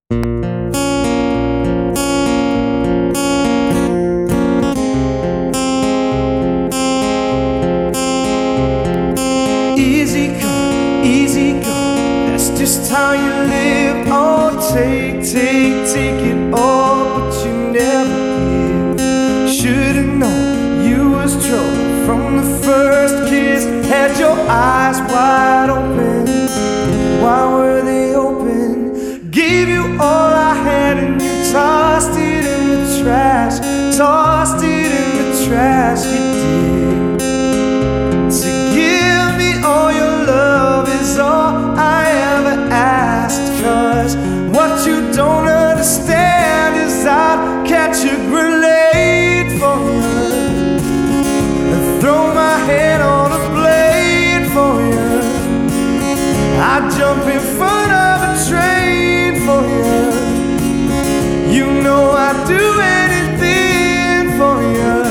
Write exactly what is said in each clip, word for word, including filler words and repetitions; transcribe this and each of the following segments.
Easy come, easy go, that's just how you live. Oh, take, take, take it all, but you never give. Should've known you was trouble from the first kiss. Had your eyes wide open, why were they open? Gave you all I had and you tossed it in the trash. Tossed it in the trash, you did. To give me all your love is all I ever asked. Cause what you don't understand is I'd catch a grenade for you and throw my head on a blade for you. I'd jump in front of a train for you. You know I'd do anything for you.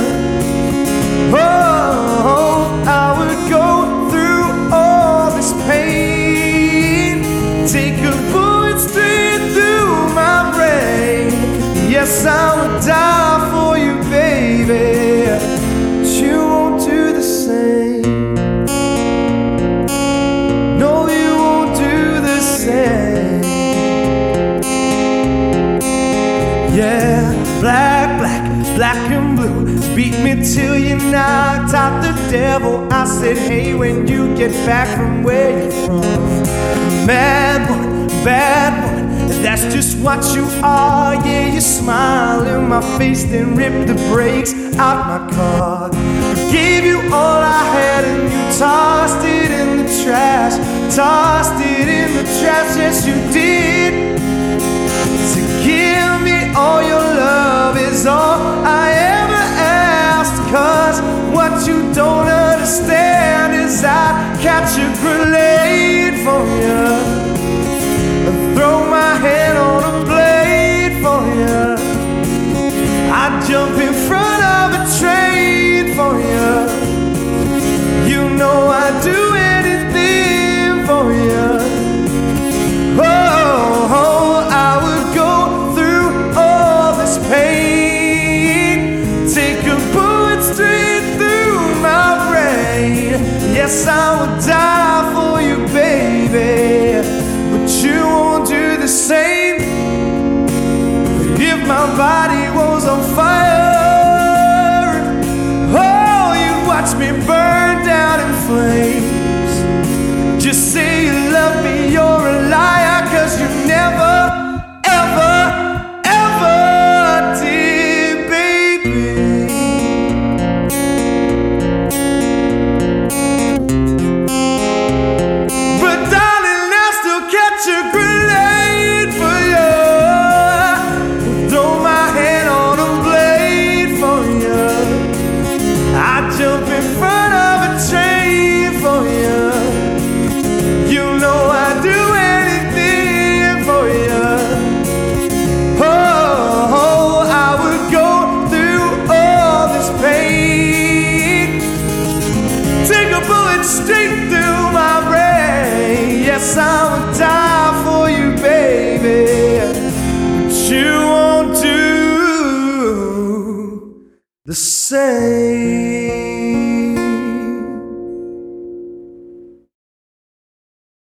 Oh, I would go through all this pain, take a bullet straight through my brain. Yes, I would die for you, baby, but you won't do the same. No, you won't do the same. Yeah, black, black, black and blue, beat me till you knocked out the devil. I said, hey, when you get back from where you're from. Mad woman, bad woman, that's just what you are. Yeah, you smile in my face, then rip the brakes out my car. Gave you all I had and you tossed it in the trash. Tossed it in the trash, yes you did. To give me all your love is all I ever asked. Cause what you don't understand is I'd catch a grenade for you and throw my head on a blade for you. I'd jump in front of a train for you. You know I'd do anything for you. Oh, oh, I would go through all this pain, take a bullet straight through my brain. Yes, I would die for you, baby, but you won't do the same. If my body was on fire, oh, you'd watch me burn down in flames. Just say you love me, you're a liar, cause you never, ever, ever did, baby. But darling, I'll still catch a grenade for you, throw my head on a blade for you. I'd jump in front of a train for you. You know I'd do anything for you. Oh, oh, I would go through all this pain, take a bullet straight through my brain. Yes, I would die for you, baby, but you won't do the same.